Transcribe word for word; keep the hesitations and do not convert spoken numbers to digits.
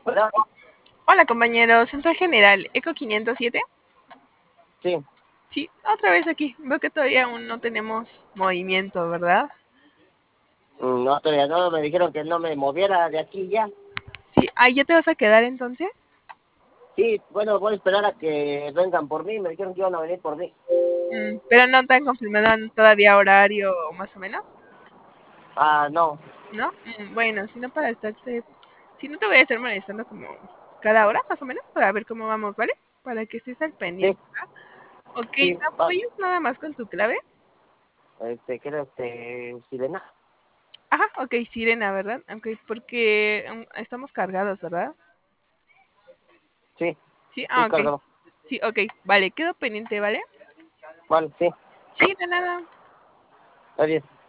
Hola, Hola compañero, Central General, Eco quinientos siete. sí, Sí, otra vez aquí. Veo que todavía aún no tenemos movimiento, ¿verdad? mm, no todavía no, me dijeron que no me moviera de aquí ya. Sí, ahí ya te vas a quedar entonces. Sí, bueno, voy a esperar a que vengan por mí, me dijeron que iban a venir por mí. Mm, pero no te han confirmado todavía horario más o menos, Ah, no, ¿no? Mm, bueno, si no para estarte, si no te voy a estar molestando como cada hora más o menos para ver cómo vamos, ¿vale? Para que estés al sí, pendiente. Ok, sí, ¿me va, apoyas nada más con tu clave? este, creo, este, Sirena. Ajá, ok, Sirena, ¿verdad? Ok, porque um, estamos cargados, ¿verdad? Sí, Sí, sí, ah, ok. cargado. Sí, ok, vale, quedo pendiente, ¿vale? Vale, sí, Sí, de nada. está bien.